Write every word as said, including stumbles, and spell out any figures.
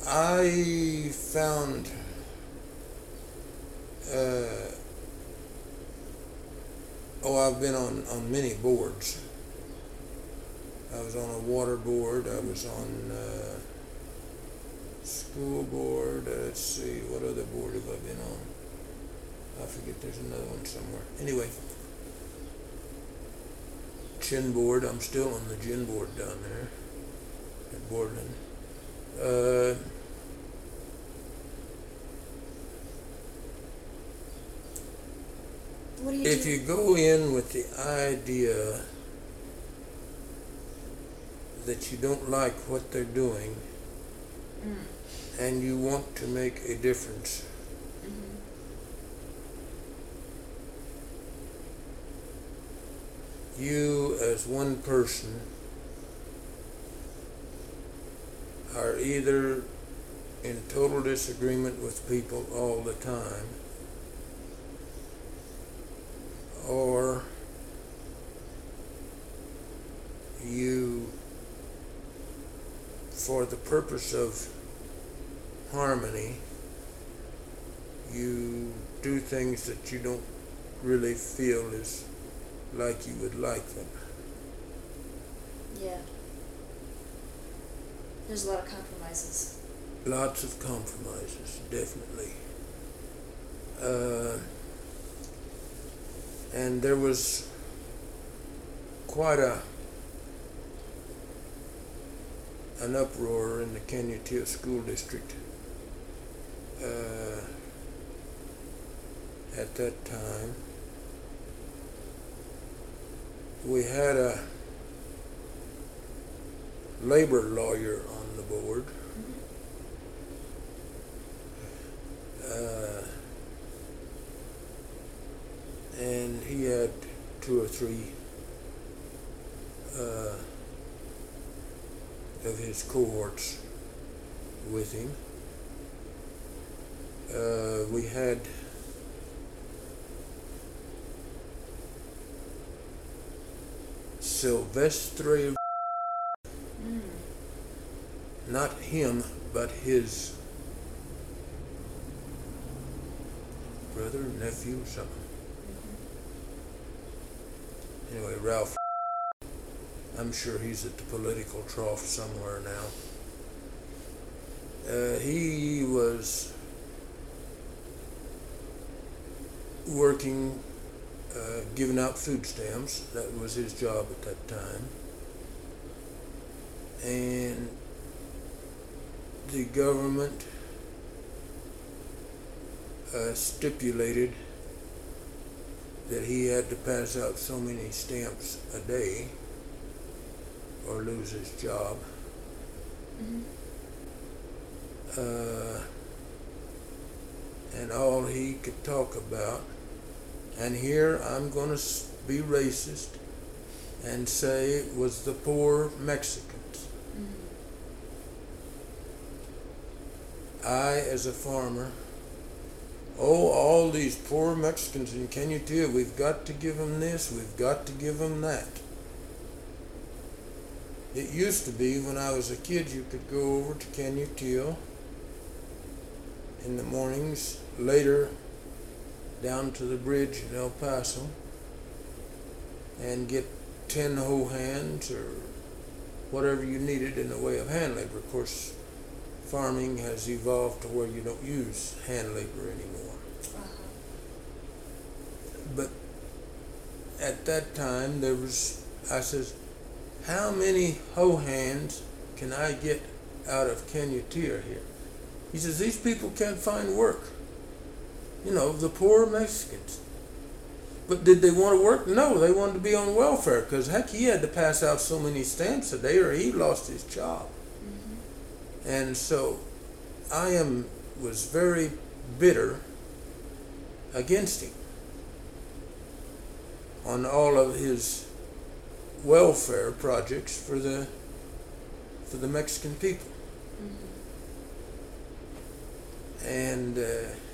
I found uh, oh, I've been on, on many boards. I was on a water board. I was on uh, school board. Uh, let's see, what other board have I been on? I forget. There's another one somewhere. Anyway, gin board. I'm still on the gin board down there at Borland. Uh, What do you if do? you go in with the idea that you don't like what they're doing Mm. and you want to make a difference, Mm-hmm. you as one person are either in total disagreement with people all the time, or you, for the purpose of harmony, you do things that you don't really feel is like you would like them. Yeah. There's a lot of compromises. Lots of compromises, definitely. Uh, and there was quite a an uproar in the Canutillo School District uh, at that time. We had a labor lawyer on the board. Uh, and he had two or three uh, of his cohorts with him. Uh, we had Silvestre, Mm. not him, but his brother, nephew, something. Anyway, Ralph, I'm sure he's at the political trough somewhere now. Uh, he was working, uh, giving out food stamps. That was his job at that time. And the government uh, stipulated that he had to pass out so many stamps a day or lose his job. Mm-hmm. Uh, and all he could talk about, and here I'm going to be racist and say, was the poor Mexicans. Mm-hmm. I, as a farmer, oh, all these poor Mexicans in Canutillo, we've got to give them this, we've got to give them that. It used to be, when I was a kid, you could go over to Canutillo in the mornings, later down to the bridge in El Paso, and get ten hoe hands or whatever you needed in the way of hand labor. Of course, farming has evolved to where you don't use hand labor anymore. Uh-huh. But at that time, there was, I says, how many hoe hands can I get out of Canutillo here? He says, these people can't find work. You know, the poor Mexicans. But did they want to work? No, they wanted to be on welfare, because heck, he had to pass out so many stamps a day or he lost his job. Mm-hmm. And so I am was very bitter against him on all of his welfare projects for the for the Mexican people. Mm-hmm. And uh,